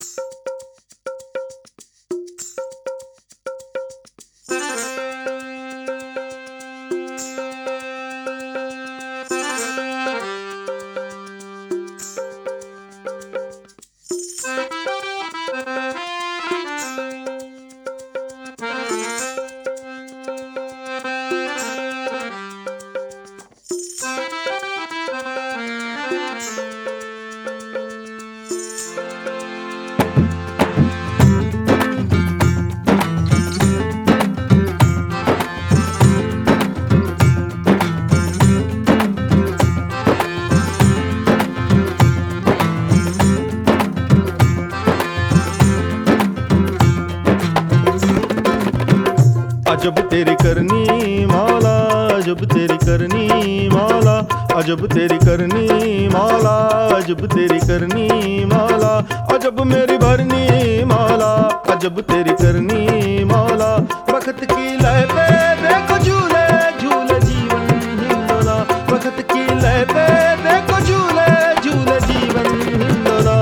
अजब तेरी करनी मौला, अजब तेरी करनी मौला, अजब तेरी करनी मौला, अजब तेरी करनी मौला, अजब मेरी भरनी मौला, अजब तेरी करनी मौला। वक्त की लय पे देखो झूले झूले जीवन हिंडोला, वक्त की लय पे देखो झूले झूले जीवन हिंडोला।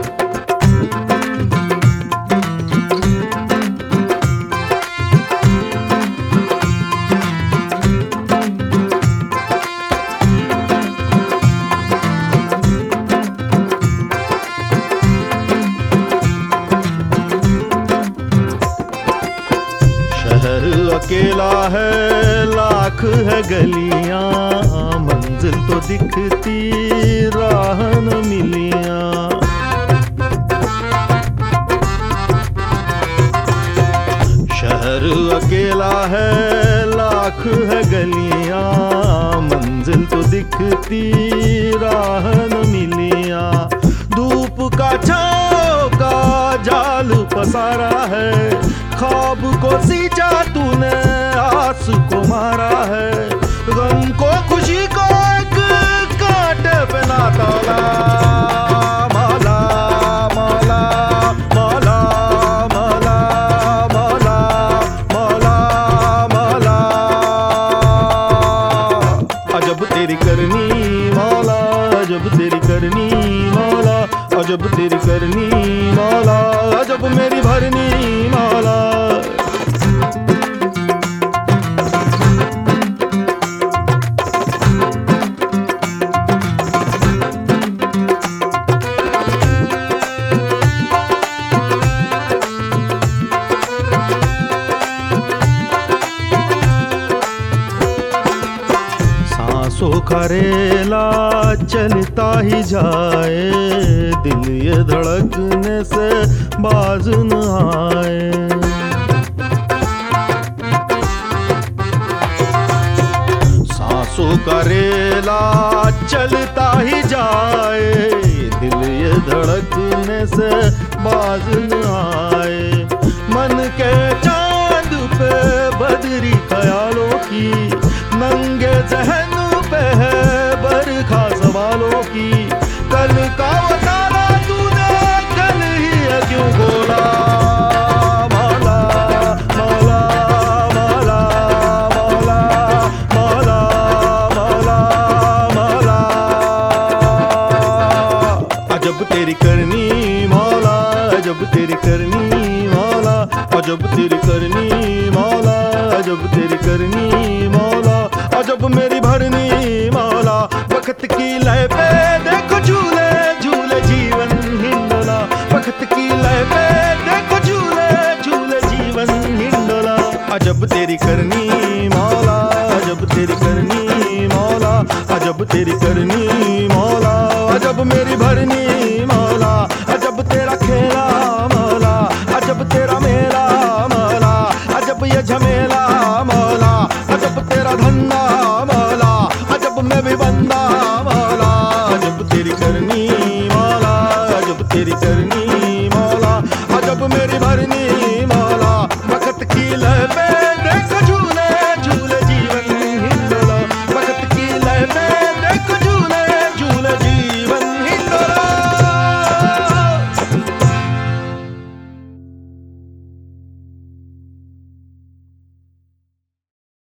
अकेला है लाख है गलियां, मंजिल तो दिखती राह न मिलियां। शहर अकेला है लाख है गलियां, मंजिल तो दिखती राह न मिलियां। धूप का छाँव का जाल पसारा है, ख्वाब को सींचा तूने आस को मारा है। गम को खुशी को एक कांटे पे ना तौला, मौला मौला मौला मौला मौला मौला मौला। अजब तेरी करनी मौला, अजब तेरी करनी मौला, अजब तेरी करनी मौला, अजब मेरी भरनी मौला। सांसों का रेला चलता ही जाए, दिल ये धड़कने से बाज न आए। सांसों का रेला चलता ही जाए, दिल ये धड़कने से बाज न आए। मन के चांद पे बदरी ख्यालों की, नंगे जहन पे है बरखा सवालों की। कल का वो तारा तूने कल ही है क्यों बोला, मौला मौला मौला मौला मौला मौला मौला। अजब तेरी करनी मौला, अजब तेरी करनी मौला, अजब तेरी करनी मौला, अजब तेरी करनी मौला, अजब मेरी भरनी मौला। वक्त की लय पे देखो झूले झूले जीवन हिंडोला, वक्त की लय पे देखो झूले झूले जीवन हिंडोला। अजब तेरी करनी मौला, अजब तेरी करनी मौला, अजब तेरी करनी मौला, अजब मेरी भरनी मौला। अजब तेरा खेला मौला, अजब तेरा मेला मौला, अजब ये झमेला मौला, अजब तेरा धंधा मौला, अजब मैं भी बंदा मौला। अजब तेरी करनी मौला, अजब तेरी करनी